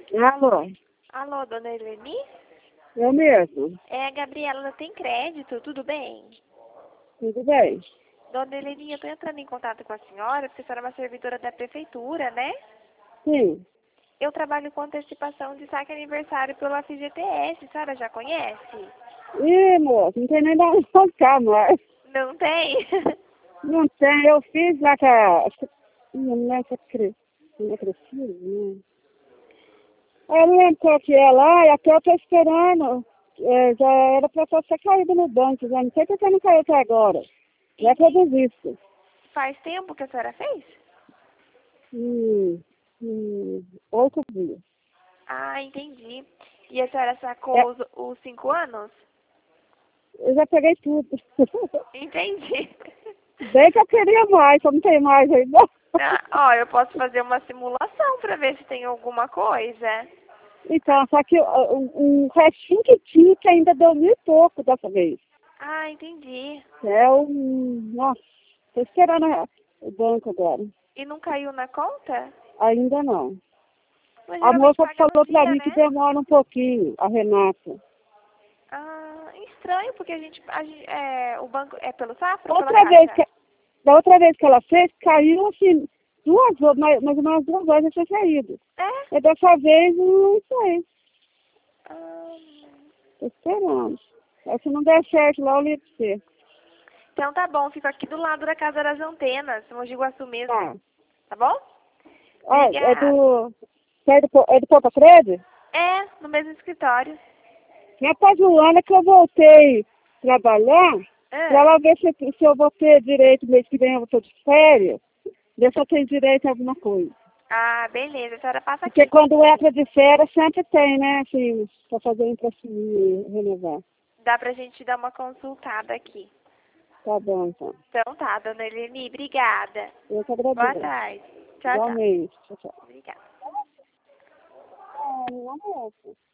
Alô, Alô, dona Eleni? eu mesmo. É a Gabriela da Tem Crédito, tudo bem? Tudo bem? Dona Eleni, eu tô entrando em contato com a senhora, porque a senhora é uma servidora da prefeitura, né? Sim. Eu trabalho com antecipação de saque aniversário pelo FGTS, a senhora já conhece? Ih, moço, não tem nem nada pra cá mais. Não tem? Não tem, eu fiz lá com a... acho que- Não é que não é Cristina, né? Eu não lembro qual que é lá, e até eu tô esperando. Já era pra ter caído no banco, já não sei porque não caiu até agora. Já que eu desisto. Faz tempo que a senhora fez? Hum, 8 dias. Ah, entendi. E a senhora É, sacou os 5 anos? eu já peguei tudo. Entendi. Bem que eu queria mais, só não tem mais ainda. Ah, ó, eu posso fazer uma simulação pra ver se tem alguma coisa. Então, só que um restinho que tinha que ainda deu 1.000 e pouco dessa vez. Ah, entendi. Nossa, tô esperando o banco agora. E não caiu na conta? Ainda não. Mas A geralmente moça paga no falou pra dia, mim que né? demora um pouquinho, a Renata. Ah, estranho, porque o banco é pelo Safra ou pela Outra vez Caixa? que, da outra vez que ela fez, caiu assim, mais umas 2 horas já tinha caído. É? E dessa vez, não sei. Ah, Tô esperando. Aí, se não der certo lá, eu ligo pra você. então tá bom, fico aqui do lado da Casa das Antenas, Mogi Guaçu mesmo, Tá. tá bom? Ah, é Obrigada. do... É do Porto Freire? É, no mesmo escritório. Rapaz, Luana, que eu voltei trabalhar, para Ah, ela ver se eu vou ter direito, mês que vem eu vou de férias, ver se eu tenho direito a alguma coisa. beleza, a senhora passa Porque aqui. quando entra de férias, sempre tem, né, assim, para fazer um empréstimo e renovar. Dá pra gente dar uma consultada aqui. Tá bom, então. Então tá, dona Eleni, obrigada. Eu que Boa agradeço. tarde. Tchau, tchau. Igualmente. Tchau, tchau. Obrigada. Não é essa.